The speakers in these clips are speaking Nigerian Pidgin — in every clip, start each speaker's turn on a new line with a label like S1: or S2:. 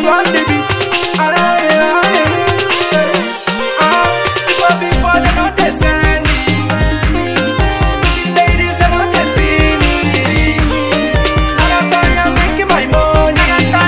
S1: on the beat. Before they know they send me. Ladies, they know they see me. And I'm tired of making my money.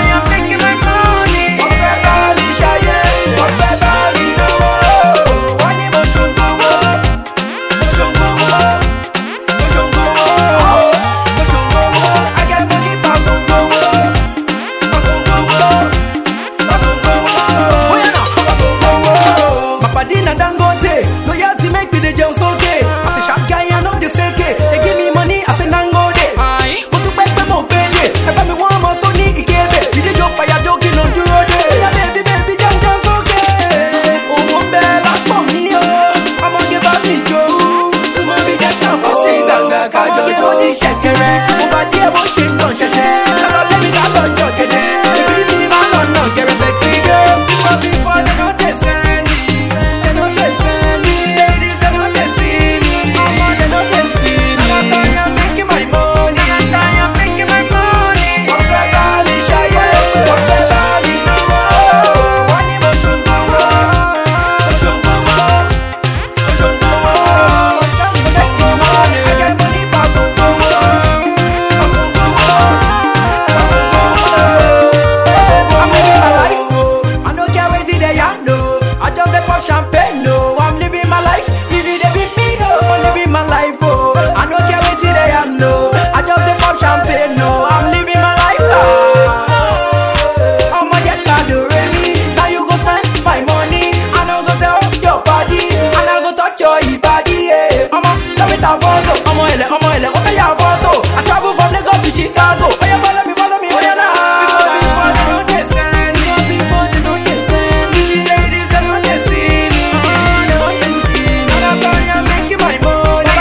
S1: What everybody shy, what everybody know. One emotion go up, emotion go up, emotion go up, emotion go up. I get money, pass on go up, pass on go up, pass on go up. Oh yeah, now pass on go up. My body na Dangote, loyalty make me the Jones okay. I say sharp guy, I know the seke. They give me money, I say Nangode. Go to bed, me mo pende. I buy me one more Tony Ikebe. You dey joke fire joking on the road. Yeah, baby, Jones okay. Oh, one bell, I come me oh. I'm gonna give a me Joe. Someone be just come for see ganga, kajo Jody shekere. Over there, what she done, she. Tell let me that love joke it. Baby, me my love, no, get a sexy girl. Before they know they send me. They know they send me. Ladies, they know they see me. They know they see me. And I'm tired of making my money. What everybody shy, what everybody know. One emotion go up, emotion go up, emotion go up, emotion go up. I get money, pass on go up, pass on go up, pass on go up. I'm living my life, oh. I don't care what it is, I know. I just dey pop champagne, no. I'm living my life, if it dey beat me, no. I'm living my life, oh. I don't care what it is, I know. I just dey pop champagne, no. I'm living my life, I'ma get carried away. Now you go spend my money, and I go tell your body, and I go touch your body, yeah. I'ma love it a photo, I'ma ele, what are your photo? I travel from Lagos to Chicago. Oh yeah, follow me, oh yeah, now. Before they know they send me, before they know they send me. Ladies, they know they see me, they know they see me. And I'm tired of making my money,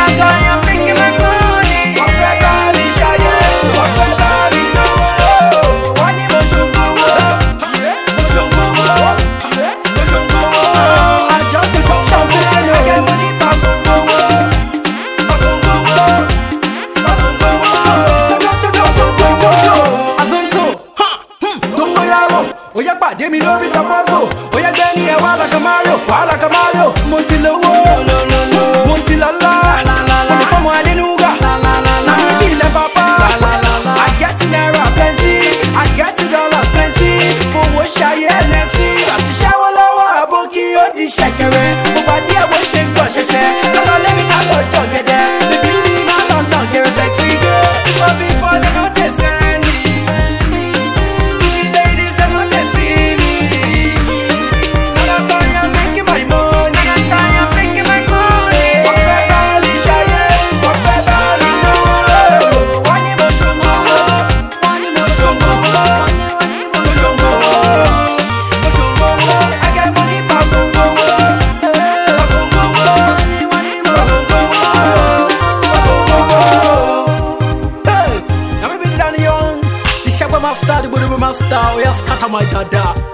S1: What everybody shy, what everybody know. One emotion go up, emotion go up, emotion go up. I just dey pop champagne, I get money, pass on go up, pass on go up, pass on go up. Azonto, don't go yaro. Oya pàdé mi lórí Tafago. Oya gbẹ́ni ẹ̀ wá like a Mario. Mo ti lówó, mo ti lọ́lá. Mo lè fọ́mọ Adénúgà. Na mi bí ilẹ̀ bàbá. I get naira plenty, I get dollars plenty. Fowó ṣayé ẹlẹ́sì. Àti ṣẹ́wó lọ́wọ́ àbókí ó di ṣẹ̀kẹ̀rẹ̀. Mo pàdé ẹ̀ bó ṣe ń gbọ̀ ṣẹ̀ṣẹ̀. Lọ́lọ́ lẹ́mi ká lọ jọ gẹ̀dẹ̀. Bébí mi máa lọ nà gẹ̀rẹ̀ sexy girl. Before they know they send me. Ladies, they know they see me. And I'm tired of making my money. What everybody shy, what everybody know. One emotion go up, emotion go up, emotion go up, emotion go up. I get money, pass on go up, pass on go up, pass on go up, pass on go up. Hey, now me be Danny Young. The Shabba Master, the Budu Master. We are scatter my dada.